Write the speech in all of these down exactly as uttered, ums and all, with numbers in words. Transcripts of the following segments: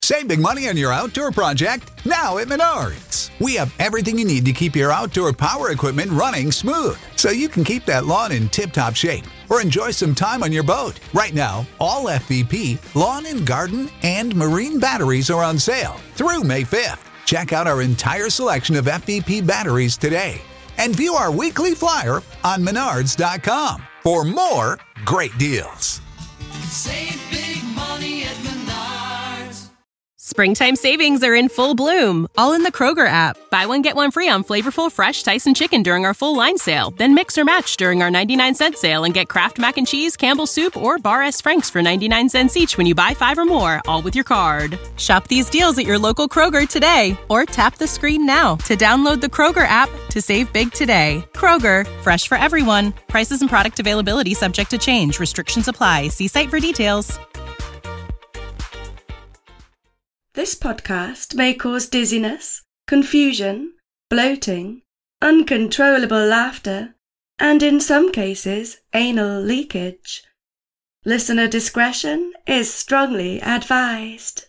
Save big money on your outdoor project now at Menards. We have everything you need to keep your outdoor power equipment running smooth, so you can keep that lawn in tip-top shape or enjoy some time on your boat. Right now, all F V P, lawn and garden, and marine batteries are on sale through May fifth. Check out our entire selection of F V P batteries today and view our weekly flyer on menards dot com for more great deals. Save big money at Menards. Springtime savings are in full bloom, all in the Kroger app. Buy one, get one free on flavorful, fresh Tyson chicken during our full line sale. Then mix or match during our ninety-nine cent sale and get Kraft Mac and Cheese, Campbell's Soup, or Bar S. Frank's for ninety-nine cents each when you buy five or more, all with your card. Shop these deals at your local Kroger today, or tap the screen now to download the Kroger app to save big today. Kroger, fresh for everyone. Prices and product availability subject to change. Restrictions apply. See site for details. This podcast may cause dizziness, confusion, bloating, uncontrollable laughter, and in some cases, anal leakage. Listener discretion is strongly advised.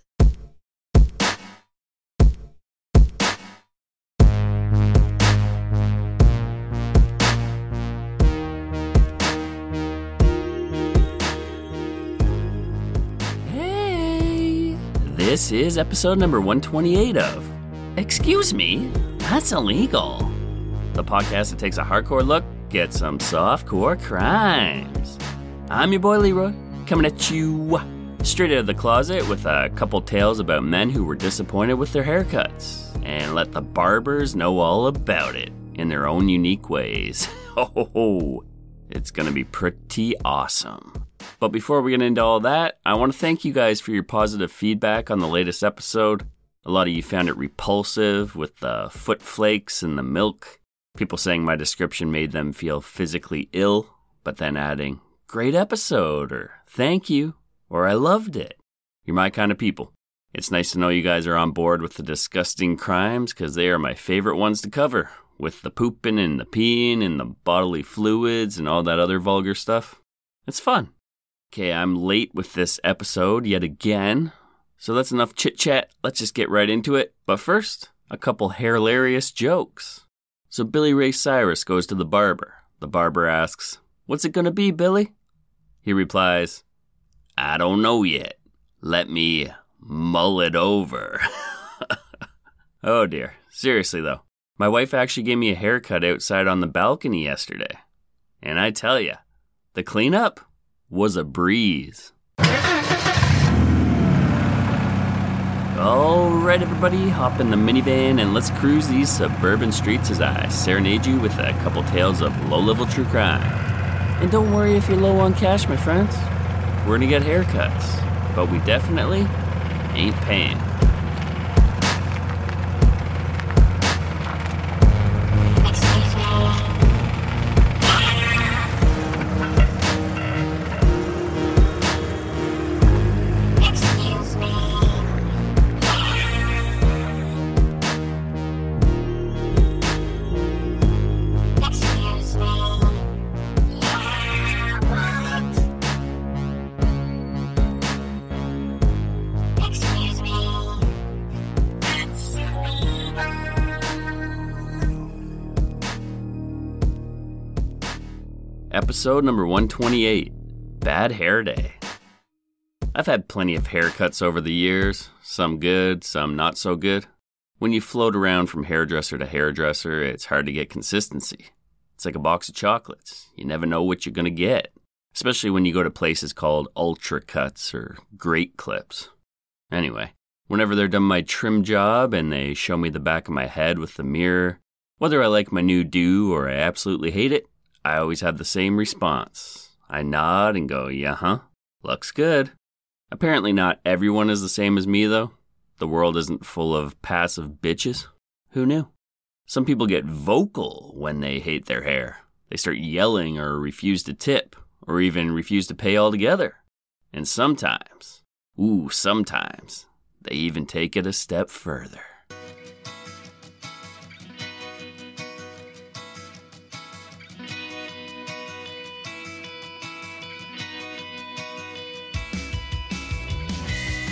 This is episode number one twenty-eight of Excuse Me, That's Illegal, the podcast that takes a hardcore look at some softcore crimes. I'm your boy Leroy, coming at you straight out of the closet with a couple tales about men who were disappointed with their haircuts and let the barbers know all about it in their own unique ways. Oh, it's gonna be pretty awesome. But before we get into all that, I want to thank you guys for your positive feedback on the latest episode. A lot of you found it repulsive with the foot flakes and the milk. People saying my description made them feel physically ill, but then adding, great episode, or thank you, or I loved it. You're my kind of people. It's nice to know you guys are on board with the disgusting crimes, because they are my favorite ones to cover, with the pooping and the peeing and the bodily fluids and all that other vulgar stuff. It's fun. Okay, I'm late with this episode yet again, so that's enough chit-chat. Let's just get right into it. But first, a couple hilarious jokes. So Billy Ray Cyrus goes to the barber. The barber asks, "What's it gonna be, Billy?" He replies, "I don't know yet. Let me mull it over." Oh dear, seriously though. My wife actually gave me a haircut outside on the balcony yesterday. And I tell ya, the cleanup was a breeze. All right, everybody, hop in the minivan and let's cruise these suburban streets as I serenade you with a couple tales of low-level true crime. And don't worry if you're low on cash, my friends. We're gonna get haircuts, but we definitely ain't paying. Episode number one twenty-eight, Bad Hair Day. I've had plenty of haircuts over the years, some good, some not so good. When you float around from hairdresser to hairdresser, it's hard to get consistency. It's like a box of chocolates. You never know what you're going to get, especially when you go to places called Ultra Cuts or Great Clips. Anyway, whenever they're done my trim job and they show me the back of my head with the mirror, whether I like my new do or I absolutely hate it, I always have the same response. I nod and go, yeah, huh? Looks good. Apparently not everyone is the same as me, though. The world isn't full of passive bitches. Who knew? Some people get vocal when they hate their hair. They start yelling or refuse to tip, or even refuse to pay altogether. And sometimes, ooh, sometimes, they even take it a step further.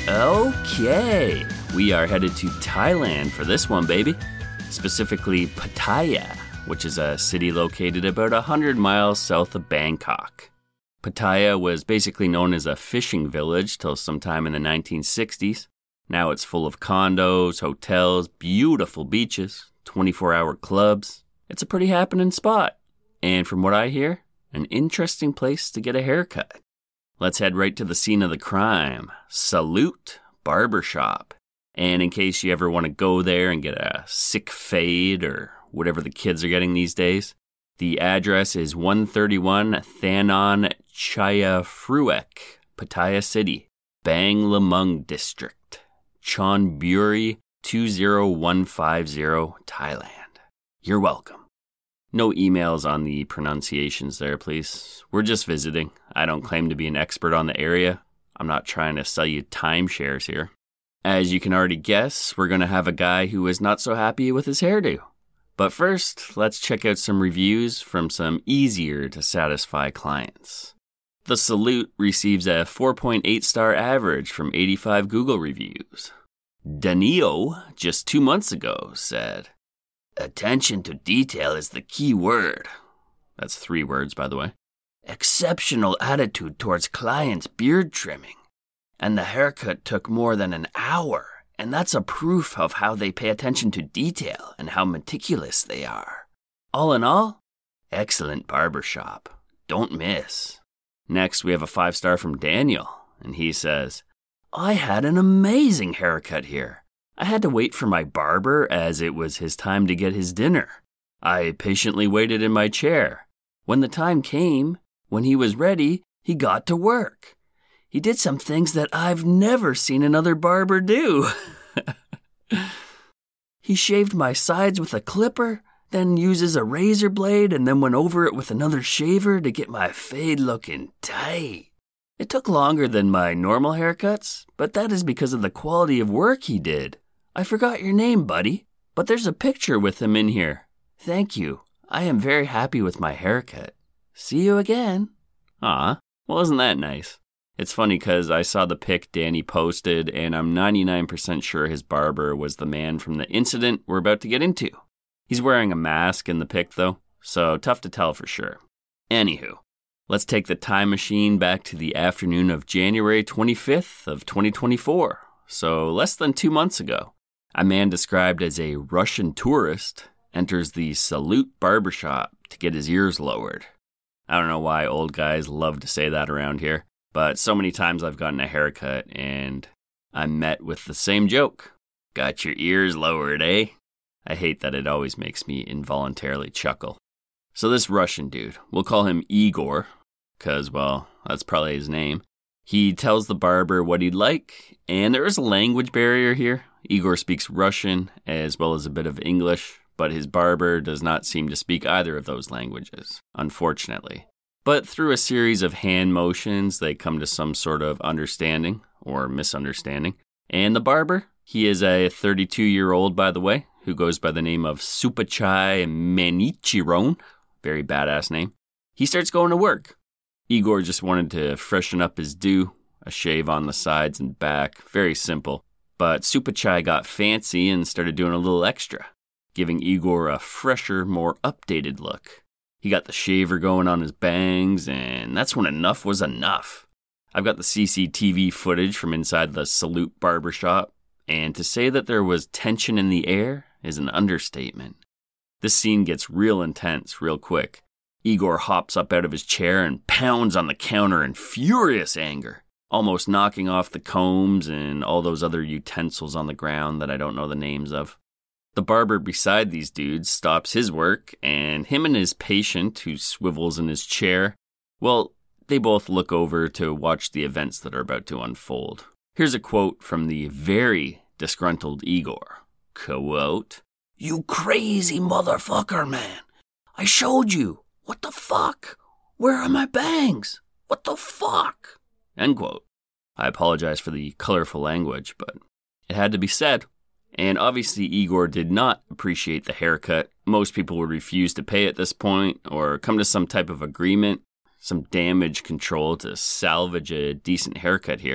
Okay, we are headed to Thailand for this one, baby. Specifically Pattaya, which is a city located about one hundred miles south of Bangkok. Pattaya was basically known as a fishing village till sometime in the nineteen sixties. Now it's full of condos, hotels, beautiful beaches, twenty-four hour clubs. It's a pretty happening spot. And from what I hear, an interesting place to get a haircut. Let's head right to the scene of the crime, Salute Barbershop. And in case you ever want to go there and get a sick fade or whatever the kids are getting these days, the address is one thirty-one Thanon Chaya Phruek, Pattaya City, Bang Lamung District, Chonburi two zero one five zero, Thailand. You're welcome. No emails on the pronunciations there, please. We're just visiting. I don't claim to be an expert on the area. I'm not trying to sell you timeshares here. As you can already guess, we're going to have a guy who is not so happy with his hairdo. But first, let's check out some reviews from some easier to satisfy clients. The Salute receives a four point eight star average from eighty-five Google reviews. Danilo, just two months ago, said, "Attention to detail is the key word." That's three words, by the way. "Exceptional attitude towards clients' beard trimming. And the haircut took more than an hour. And that's a proof of how they pay attention to detail and how meticulous they are. All in all, excellent barbershop. Don't miss." Next, we have a five star from Daniel. And he says, "I had an amazing haircut here. I had to wait for my barber as it was his time to get his dinner. I patiently waited in my chair. When the time came, when he was ready, he got to work. He did some things that I've never seen another barber do. He shaved my sides with a clipper, then uses a razor blade and then went over it with another shaver to get my fade looking tight. It took longer than my normal haircuts, but that is because of the quality of work he did. I forgot your name, buddy, but there's a picture with him in here. Thank you. I am very happy with my haircut. See you again." Aw, well, isn't that nice? It's funny because I saw the pic Danny posted, and I'm ninety-nine percent sure his barber was the man from the incident we're about to get into. He's wearing a mask in the pic, though, so tough to tell for sure. Anywho, let's take the time machine back to the afternoon of January twenty-fifth of twenty twenty-four, so less than two months ago. A man described as a Russian tourist enters the Salute Barbershop to get his ears lowered. I don't know why old guys love to say that around here. But so many times I've gotten a haircut and I'm met with the same joke. Got your ears lowered, eh? I hate that it always makes me involuntarily chuckle. So this Russian dude, we'll call him Igor, because, well, that's probably his name. He tells the barber what he'd like, and there is a language barrier here. Igor speaks Russian as well as a bit of English, but his barber does not seem to speak either of those languages, unfortunately. But through a series of hand motions, they come to some sort of understanding or misunderstanding. And the barber, he is a thirty-two-year-old, by the way, who goes by the name of Supachai Manichiron. Very badass name. He starts going to work. Igor just wanted to freshen up his do, a shave on the sides and back. Very simple. But Supachai got fancy and started doing a little extra, giving Igor a fresher, more updated look. He got the shaver going on his bangs, and that's when enough was enough. I've got the C C T V footage from inside the Salute Barbershop, and to say that there was tension in the air is an understatement. This scene gets real intense real quick. Igor hops up out of his chair and pounds on the counter in furious anger, almost knocking off the combs and all those other utensils on the ground that I don't know the names of. The barber beside these dudes stops his work, and him and his patient, who swivels in his chair, well, they both look over to watch the events that are about to unfold. Here's a quote from the very disgruntled Igor. Quote, "You crazy motherfucker, man. I showed you. What the fuck? Where are my bangs? What the fuck?" End quote. I apologize for the colorful language, but it had to be said. And obviously Igor did not appreciate the haircut. Most people would refuse to pay at this point or come to some type of agreement, some damage control to salvage a decent haircut here.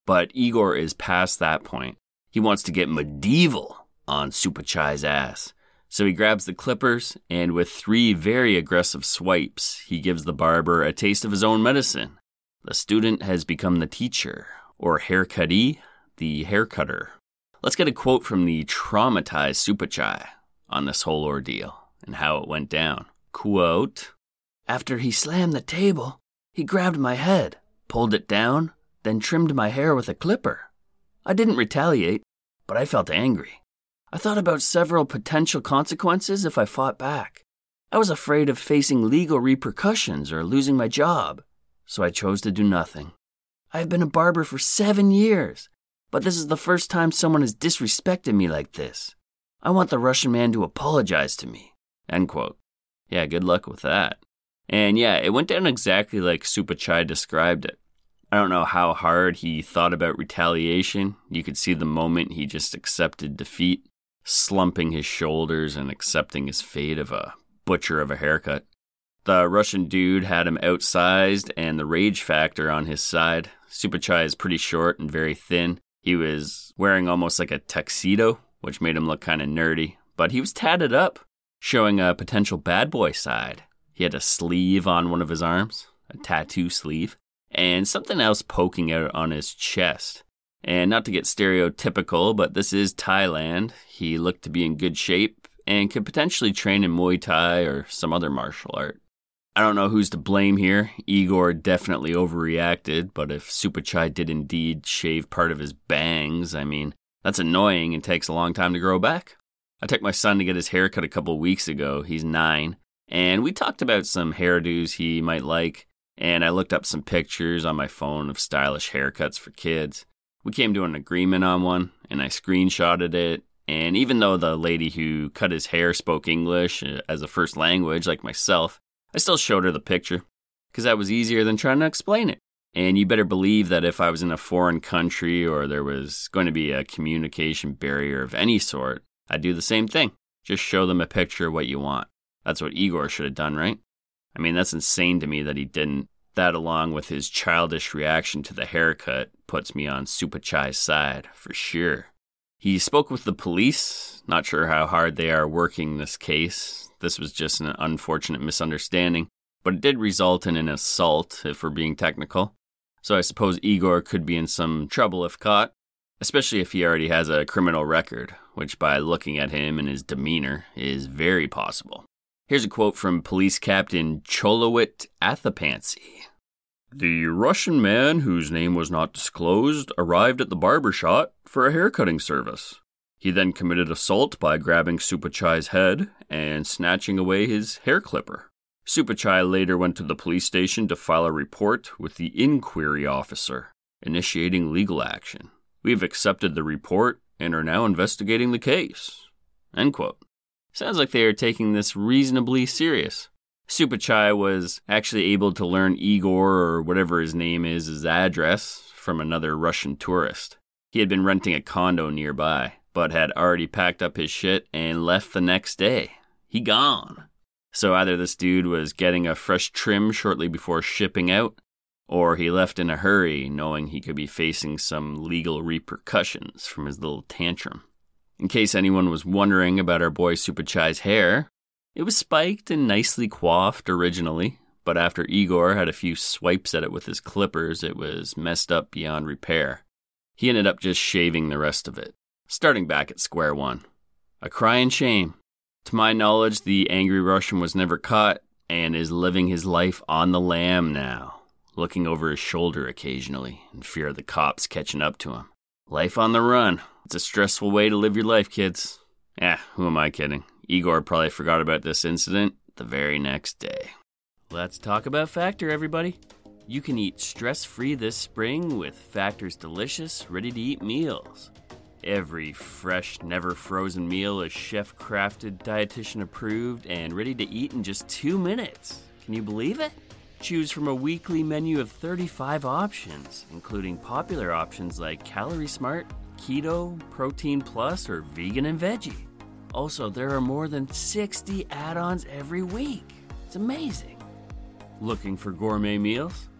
But Igor is past that point. He wants to get medieval on Supachai's ass. So he grabs the clippers, and with three very aggressive swipes, he gives the barber a taste of his own medicine. The student has become the teacher, or haircutee, the haircutter. Let's get a quote from the traumatized Supachai on this whole ordeal and how it went down. Quote, "After he slammed the table, he grabbed my head, pulled it down, then trimmed my hair with a clipper. I didn't retaliate, but I felt angry. I thought about several potential consequences if I fought back. I was afraid of facing legal repercussions or losing my job, so I chose to do nothing. I have been a barber for seven years, but this is the first time someone has disrespected me like this. I want the Russian man to apologize to me." End quote. Yeah, good luck with that. And yeah, it went down exactly like Supachai described it. I don't know how hard he thought about retaliation. You could see the moment he just accepted defeat, slumping his shoulders and accepting his fate of a butcher of a haircut. The Russian dude had him outsized and the rage factor on his side. Supachai is pretty short and very thin. He was wearing almost like a tuxedo, which made him look kind of nerdy, but he was tatted up, showing a potential bad boy side. He had a sleeve on one of his arms, a tattoo sleeve, and something else poking out on his chest. And not to get stereotypical, but this is Thailand. He looked to be in good shape and could potentially train in Muay Thai or some other martial art. I don't know who's to blame here. Igor definitely overreacted, but if Supachai did indeed shave part of his bangs, I mean, that's annoying and takes a long time to grow back. I took my son to get his hair cut a couple weeks ago. He's nine. And we talked about some hairdos he might like. And I looked up some pictures on my phone of stylish haircuts for kids. We came to an agreement on one, and I screenshotted it. And even though the lady who cut his hair spoke English as a first language like myself, I still showed her the picture, because that was easier than trying to explain it. And you better believe that if I was in a foreign country or there was going to be a communication barrier of any sort, I'd do the same thing. Just show them a picture of what you want. That's what Igor should have done, right? I mean, that's insane to me that he didn't. That, along with his childish reaction to the haircut, puts me on Supachai's side, for sure. He spoke with the police. Not sure how hard they are working this case. This was just an unfortunate misunderstanding, but it did result in an assault, if we're being technical. So I suppose Igor could be in some trouble if caught, especially if he already has a criminal record, which by looking at him and his demeanor is very possible. Here's a quote from Police Captain Cholowit Athapansy. "The Russian man, whose name was not disclosed, arrived at the barber shop for a haircutting service. He then committed assault by grabbing Supachai's head and snatching away his hair clipper. Supachai later went to the police station to file a report with the inquiry officer, initiating legal action. We have accepted the report and are now investigating the case." End quote. Sounds like they are taking this reasonably serious. Supachai was actually able to learn Igor, or whatever his name is, his address from another Russian tourist. He had been renting a condo nearby, but had already packed up his shit and left the next day. He gone. So either this dude was getting a fresh trim shortly before shipping out, or he left in a hurry knowing he could be facing some legal repercussions from his little tantrum. In case anyone was wondering about our boy Supachai's hair, it was spiked and nicely coiffed originally, but after Igor had a few swipes at it with his clippers, it was messed up beyond repair. He ended up just shaving the rest of it, starting back at square one. A crying shame. To my knowledge, the angry Russian was never caught and is living his life on the lam now, looking over his shoulder occasionally in fear of the cops catching up to him. Life on the run. It's a stressful way to live your life, kids. Eh, who am I kidding? Igor probably forgot about this incident the very next day. Let's talk about Factor, everybody. You can eat stress-free this spring with Factor's delicious, ready-to-eat meals. Every fresh, never-frozen meal is chef-crafted, dietitian-approved, and ready to eat in just two minutes. Can you believe it? Choose from a weekly menu of thirty-five options, including popular options like Calorie Smart, Keto, Protein Plus, or Vegan and Veggie. Also, there are more than sixty add-ons every week. It's amazing. Looking for gourmet meals?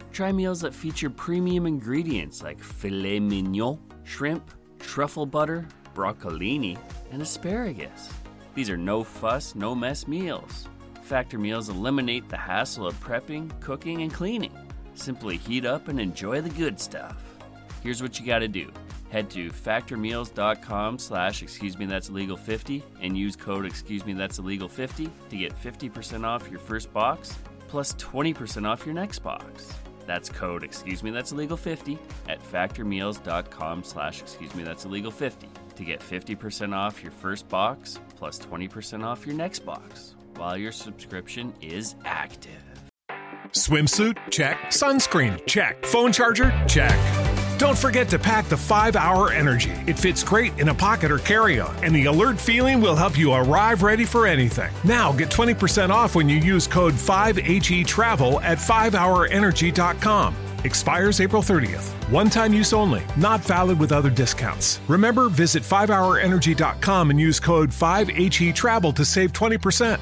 Try meals that feature premium ingredients like filet mignon, shrimp, truffle butter, broccolini, and asparagus. These are no-fuss, no-mess meals. Factor meals eliminate the hassle of prepping, cooking, and cleaning. Simply heat up and enjoy the good stuff. Here's what you gotta do. Head to factormeals.com slash excuse me that's illegal 50 and use code excuse me that's illegal 50 to get fifty percent off your first box plus twenty percent off your next box. That's code excuse me that's illegal 50 at factormeals.com slash excuse me that's illegal 50 to get fifty percent off your first box plus twenty percent off your next box while your subscription is active. Swimsuit? Check. Sunscreen? Check. Phone charger? Check. Don't forget to pack the five hour Energy. It fits great in a pocket or carry-on, and the alert feeling will help you arrive ready for anything. Now get twenty percent off when you use code five H E travel at five hour energy dot com. Expires April thirtieth. One-time use only. Not valid with other discounts. Remember, visit five hour energy dot com and use code five H E travel to save twenty percent.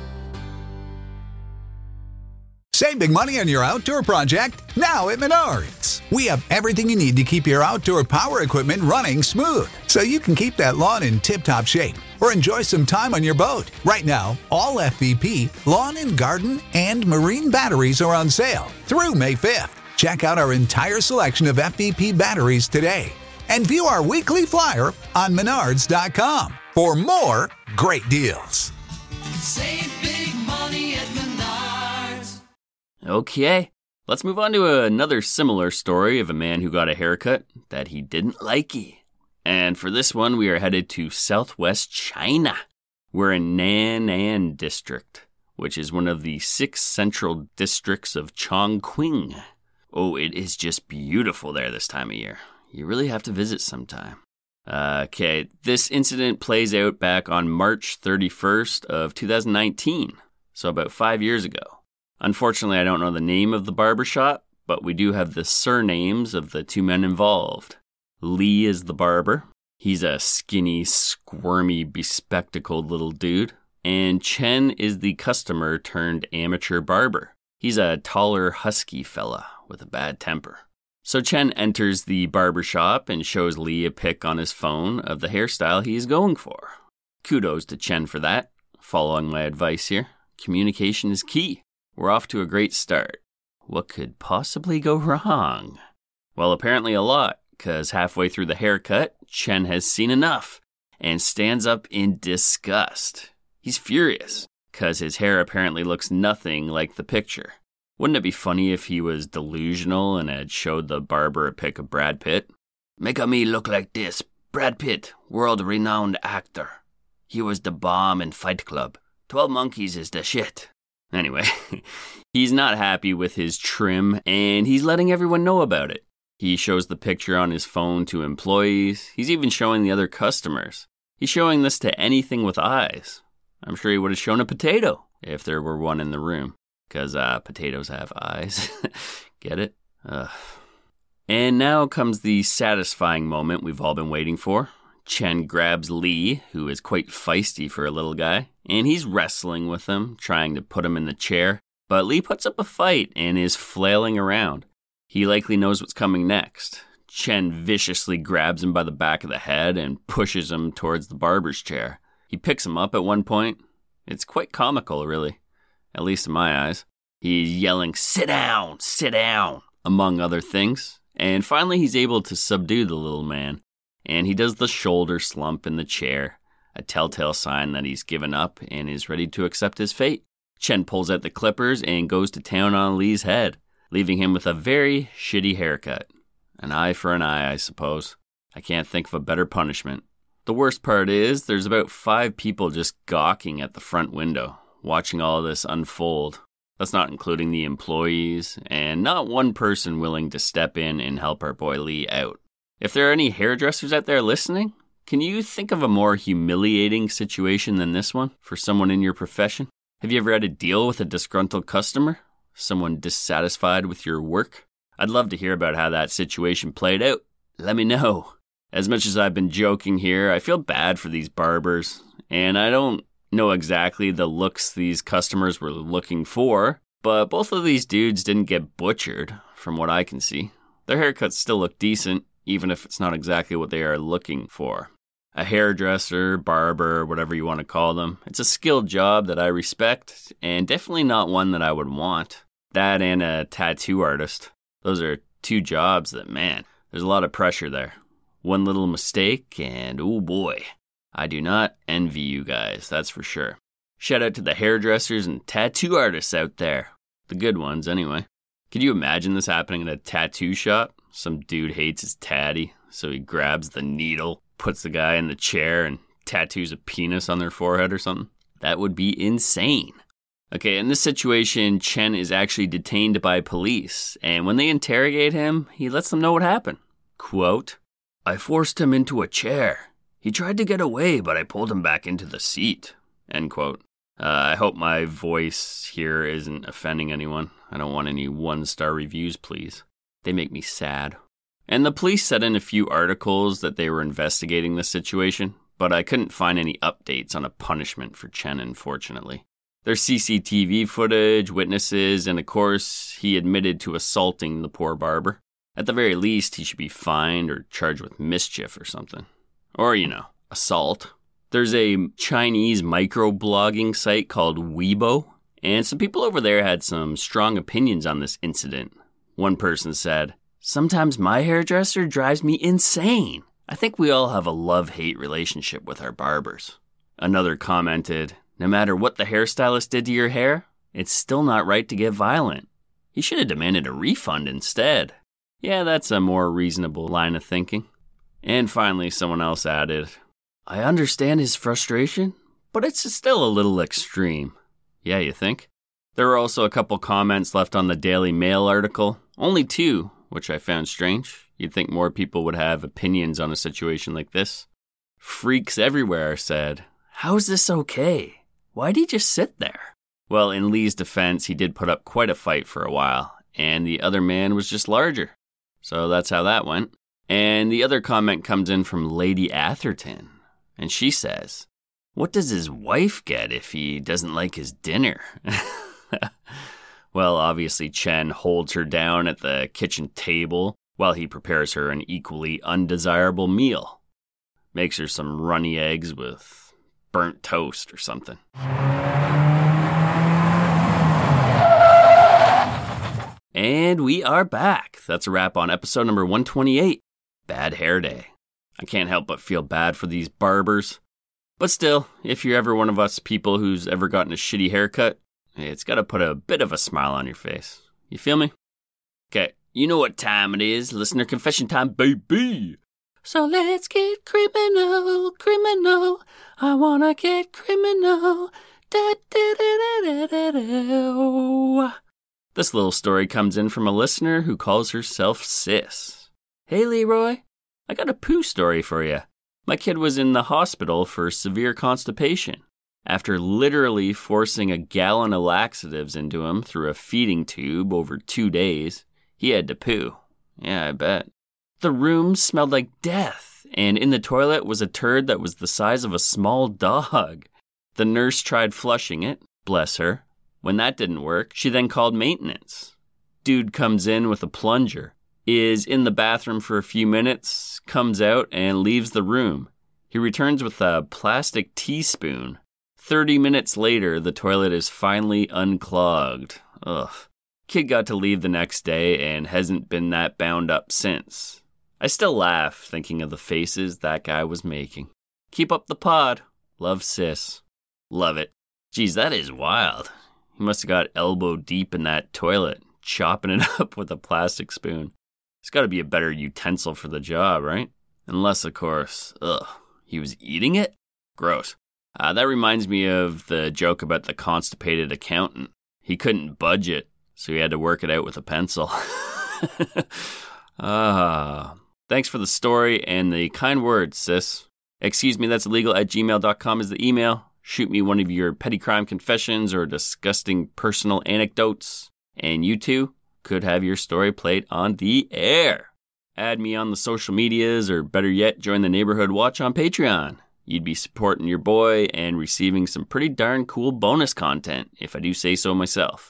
Save big money on your outdoor project now at Menards. We have everything you need to keep your outdoor power equipment running smooth, so you can keep that lawn in tip-top shape or enjoy some time on your boat. Right now, all F V P, lawn and garden, and marine batteries are on sale through May fifth. Check out our entire selection of F V P batteries today and view our weekly flyer on menards dot com for more great deals. Save big money at Menards. Okay, let's move on to another similar story of a man who got a haircut that he didn't likey. And for this one, we are headed to southwest China. We're in Nan'an District, which is one of the six central districts of Chongqing. Oh, it is just beautiful there this time of year. You really have to visit sometime. Uh, okay, this incident plays out back on March thirty-first of two thousand nineteen, so about five years ago. Unfortunately, I don't know the name of the barbershop, but we do have the surnames of the two men involved. Lee is the barber. He's a skinny, squirmy, bespectacled little dude. And Chen is the customer turned amateur barber. He's a taller, husky fella with a bad temper. So Chen enters the barbershop and shows Lee a pic on his phone of the hairstyle he is going for. Kudos to Chen for that. Following my advice here, communication is key. We're off to a great start. What could possibly go wrong? Well, apparently a lot, because halfway through the haircut, Chen has seen enough and stands up in disgust. He's furious, because his hair apparently looks nothing like the picture. Wouldn't it be funny if he was delusional and had showed the barber a pic of Brad Pitt? Make a me look like this. Brad Pitt, world-renowned actor. He was the bomb in Fight Club. Twelve Monkeys is the shit. Anyway, he's not happy with his trim, and he's letting everyone know about it. He shows the picture on his phone to employees. He's even showing the other customers. He's showing this to anything with eyes. I'm sure he would have shown a potato if there were one in the room, because uh, potatoes have eyes. Get it? Ugh. And now comes the satisfying moment we've all been waiting for. Chen grabs Lee, who is quite feisty for a little guy, and he's wrestling with him, trying to put him in the chair. But Lee puts up a fight and is flailing around. He likely knows what's coming next. Chen viciously grabs him by the back of the head and pushes him towards the barber's chair. He picks him up at one point. It's quite comical, really, at least in my eyes. He's yelling, "Sit down, sit down," among other things. And finally, he's able to subdue the little man. And he does the shoulder slump in the chair, a telltale sign that he's given up and is ready to accept his fate. Chen pulls out the clippers and goes to town on Lee's head, leaving him with a very shitty haircut. An eye for an eye, I suppose. I can't think of a better punishment. The worst part is there's about five people just gawking at the front window, watching all of this unfold. That's not including the employees, and not one person willing to step in and help our boy Lee out. If there are any hairdressers out there listening, can you think of a more humiliating situation than this one for someone in your profession? Have you ever had to deal with a disgruntled customer? Someone dissatisfied with your work? I'd love to hear about how that situation played out. Let me know. As much as I've been joking here, I feel bad for these barbers, and I don't know exactly the looks these customers were looking for, But both of these dudes didn't get butchered, from what I can see. Their haircuts still look decent, even if it's not exactly what they are looking for. A hairdresser, barber, whatever you want to call them. It's a skilled job that I respect, and definitely not one that I would want. That and a tattoo artist. Those are two jobs that, man, there's a lot of pressure there. One little mistake, and oh boy, I do not envy you guys, that's for sure. Shout out to the hairdressers and tattoo artists out there. The good ones, anyway. Could you imagine this happening in a tattoo shop? Some dude hates his tatty, so he grabs the needle, puts the guy in the chair, and tattoos a penis on their forehead or something? That would be insane. Okay, in this situation, Chen is actually detained by police, and when they interrogate him, he lets them know what happened. Quote, "I forced him into a chair. He tried to get away, but I pulled him back into the seat." End quote. Uh, I hope my voice here isn't offending anyone. I don't want any one-star reviews, please. They make me sad. And the police said in a few articles that they were investigating the situation, but I couldn't find any updates on a punishment for Chen, unfortunately. There's C C T V footage, witnesses, and of course, he admitted to assaulting the poor barber. At the very least, he should be fined or charged with mischief or something. Or, you know, assault. There's a Chinese microblogging site called Weibo, and some people over there had some strong opinions on this incident. One person said, "Sometimes my hairdresser drives me insane. I think we all have a love-hate relationship with our barbers." Another commented, "No matter what the hairstylist did to your hair, it's still not right to get violent. You should have demanded a refund instead." Yeah, that's a more reasonable line of thinking. And finally, someone else added, "I understand his frustration, but it's still a little extreme." Yeah, you think? There were also a couple comments left on the Daily Mail article. Only two, which I found strange. You'd think more people would have opinions on a situation like this. Freaks Everywhere said, "How's this okay? Why'd he just sit there?" Well, in Lee's defense, he did put up quite a fight for a while, and the other man was just larger. So that's how that went. And the other comment comes in from Lady Atherton, and she says, "What does his wife get if he doesn't like his dinner?" Well, obviously Chen holds her down at the kitchen table while he prepares her an equally undesirable meal. Makes her some runny eggs with burnt toast or something. And we are back. That's a wrap on episode number one twenty-eight, Bad Hair Day. I can't help but feel bad for these barbers. But still, if you're ever one of us people who's ever gotten a shitty haircut, it's got to put a bit of a smile on your face. You feel me? Okay, you know what time it is. Listener confession time, baby. So let's get criminal, criminal. I want to get criminal. Da, da, da, da, da, da. This little story comes in from a listener who calls herself Sis. "Hey, Leroy, I got a poo story for you. My kid was in the hospital for severe constipation. After literally forcing a gallon of laxatives into him through a feeding tube over two days, he had to poo. Yeah, I bet. The room smelled like death, and in the toilet was a turd that was the size of a small dog. The nurse tried flushing it, bless her. When that didn't work, she then called maintenance. Dude comes in with a plunger, is in the bathroom for a few minutes, comes out and leaves the room. He returns with a plastic teaspoon. Thirty minutes later, the toilet is finally unclogged. Ugh. Kid got to leave the next day and hasn't been that bound up since. I still laugh thinking of the faces that guy was making. Keep up the pod. Love, Sis. Love it. Geez, that is wild. He must have got elbow deep in that toilet, chopping it up with a plastic spoon. It's got to be a better utensil for the job, right? Unless, of course, ugh, he was eating it? Gross. Uh, that reminds me of the joke about the constipated accountant. He couldn't budget, so he had to work it out with a pencil. Ah, uh, thanks for the story and the kind words, Sis. Excuse me, that's illegal at gmail dot com is the email. Shoot me one of your petty crime confessions or disgusting personal anecdotes, and you too could have your story played on the air. Add me on the social medias, or better yet, join the Neighborhood Watch on Patreon. You'd be supporting your boy and receiving some pretty darn cool bonus content, if I do say so myself.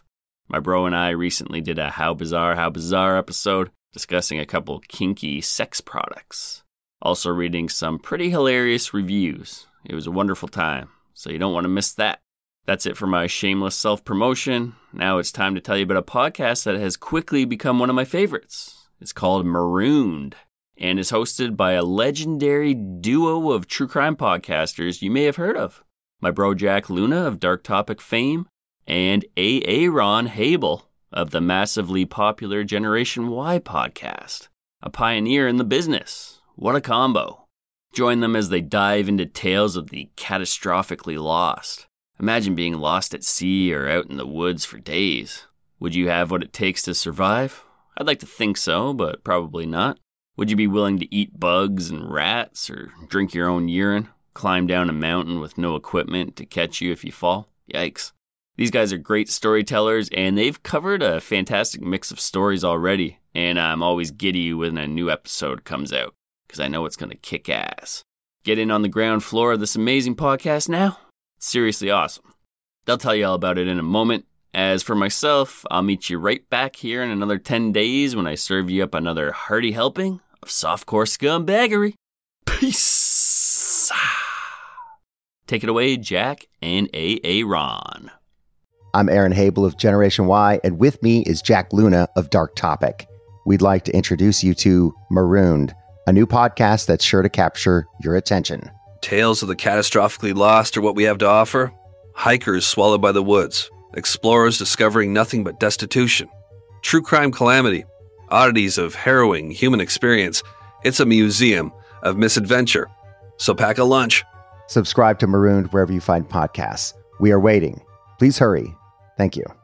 My bro and I recently did a How Bizarre, How Bizarre episode discussing a couple kinky sex products. Also reading some pretty hilarious reviews. It was a wonderful time, so you don't want to miss that. That's it for my shameless self-promotion. Now it's time to tell you about a podcast that has quickly become one of my favorites. It's called Marooned, and is hosted by a legendary duo of true crime podcasters you may have heard of. My bro Jack Luna of Dark Topic fame, and Aaron Habel of the massively popular Generation Y podcast, a pioneer in the business. What a combo. Join them as they dive into tales of the catastrophically lost. Imagine being lost at sea or out in the woods for days. Would you have what it takes to survive? I'd like to think so, but probably not. Would you be willing to eat bugs and rats or drink your own urine? Climb down a mountain with no equipment to catch you if you fall? Yikes. These guys are great storytellers, and they've covered a fantastic mix of stories already, and I'm always giddy when a new episode comes out, because I know it's going to kick ass. Get in on the ground floor of this amazing podcast now. It's seriously awesome. They'll tell you all about it in a moment. As for myself, I'll meet you right back here in another ten days when I serve you up another hearty helping of softcore scumbaggery. Peace. Take it away, Jack and Aaron. I'm Aaron Habel of Generation Y, and with me is Jack Luna of Dark Topic. We'd like to introduce you to Marooned, a new podcast that's sure to capture your attention. Tales of the catastrophically lost are what we have to offer. Hikers swallowed by the woods. Explorers discovering nothing but destitution. True crime calamity. Oddities of harrowing human experience. It's a museum of misadventure. So pack a lunch. Subscribe to Marooned wherever you find podcasts. We are waiting. Please hurry. Thank you.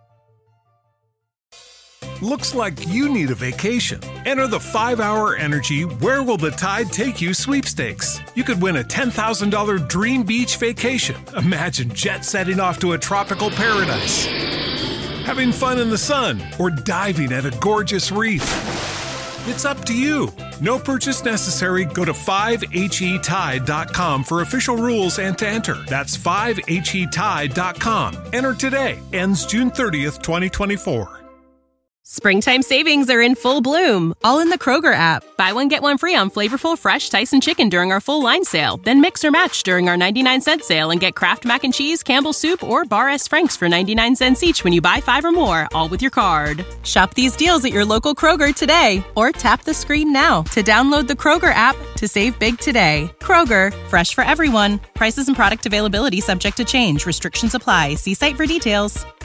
Looks like you need a vacation. Enter the five hour Energy Where Will the Tide Take You sweepstakes. You could win a ten thousand dollars dream beach vacation. Imagine jet setting off to a tropical paradise, having fun in the sun, or diving at a gorgeous reef. It's up to you. No purchase necessary. Go to five H E tide dot com for official rules and to enter. That's five H E tide dot com. Enter today. Ends June thirtieth, twenty twenty-four. Springtime savings are in full bloom, all in the Kroger app. Buy one, get one free on flavorful, fresh Tyson chicken during our full line sale. Then mix or match during our ninety-nine cent sale and get Kraft Mac and Cheese, Campbell's Soup, or Bar S. Frank's for ninety-nine cents each when you buy five or more, all with your card. Shop these deals at your local Kroger today, or tap the screen now to download the Kroger app to save big today. Kroger, fresh for everyone. Prices and product availability subject to change. Restrictions apply. See site for details.